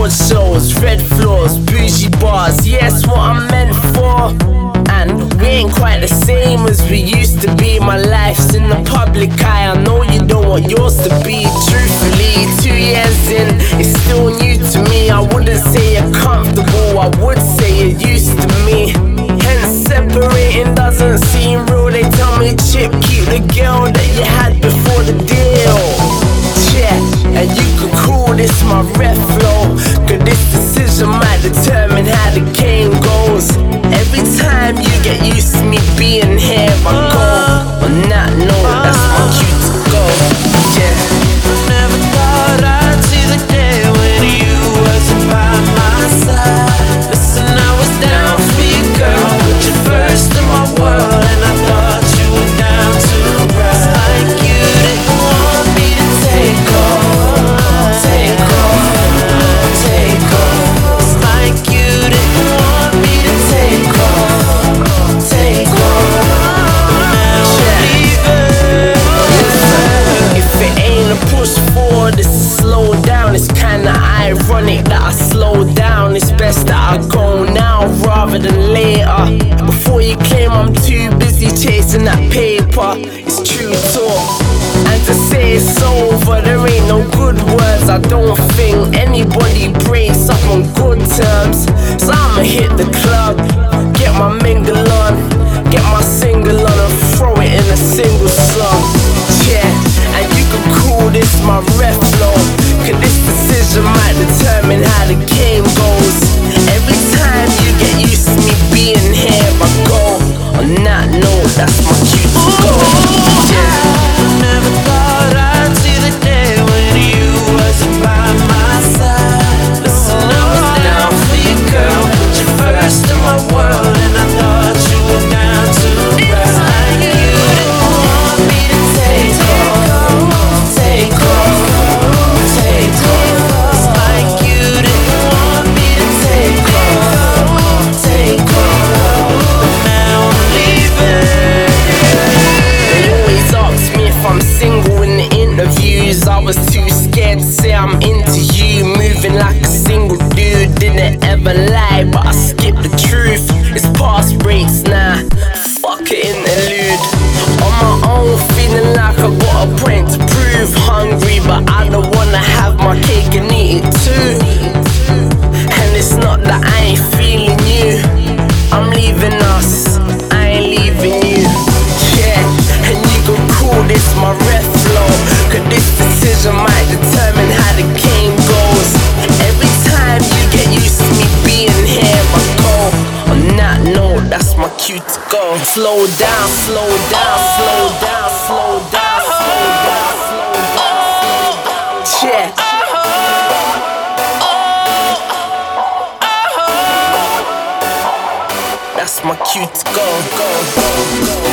award shows, red floors, bougie bars, yes, what I'm meant for. And we ain't quite the same as we used to be. My life's in the public eye, I know you don't want yours to be. Truthfully, 2 years in, it's still new to me. I wouldn't say you're comfortable, I would say you're used to me. Hence separating doesn't seem real. They tell me, Chip, keep the girl that you had before the deal. Yeah, and you could call this my ref flow, cause this decision might determine how the game goes. Every time you get used to me being here, I go on that note, that's my cue to go. Yeah. Never thought I'd see the day when you wasn't by my side. Listen, I was down for you, girl, put you first in my world, and I thought you were down to ride. Like you didn't want me to take off, take off, take off. It's like you didn't want me to take off, take off. Now I'm leaving. If it ain't a push forward, it's a slow down. It's kinda ironic that I slow down. It's best that I go now rather than later. Before you claim I'm too busy chasing that paper, it's true talk. And to say it's over, there ain't no good words. I don't think anybody breaks up on good terms. So I'ma hit the club, get my mingle on, get my single on and throw it in a single song. Yeah, and you can call this my ref flow, cause this decision might determine how the game goes. Every time you get used to me being here, I go on that note, that's my cue to go. Yeah. Never thought I'd see the day when you wasn't by my side. Listen, I was down for you, girl, put you first in my world, and I thought you were down to ride. Like you didn't want me to take off, take off, take off. It's like you didn't want me to take off, take off. But now I'm leaving. They always ask me if I'm single in the interviews. I was too scared to say I'm into you. Moving like a single dude, didn't ever lie, but I skipped the truth. It's past breaks now, fuck it, interlude. On my own, feeling like I got a point to prove. Hungry, but I don't wanna have my cake and eat it too. And it's not that I ain't feeling you, I'm leaving us, I ain't leaving you. Yeah, and you can call this my ref flow, cause this decision might determine how the game goes. Every time you get used to me being here, I go on that note, that's my cue to go. Slow down, slow down, slow down, slow down, slow down, slow down, slow down. Yeah. That's my cue to go, go, go, go.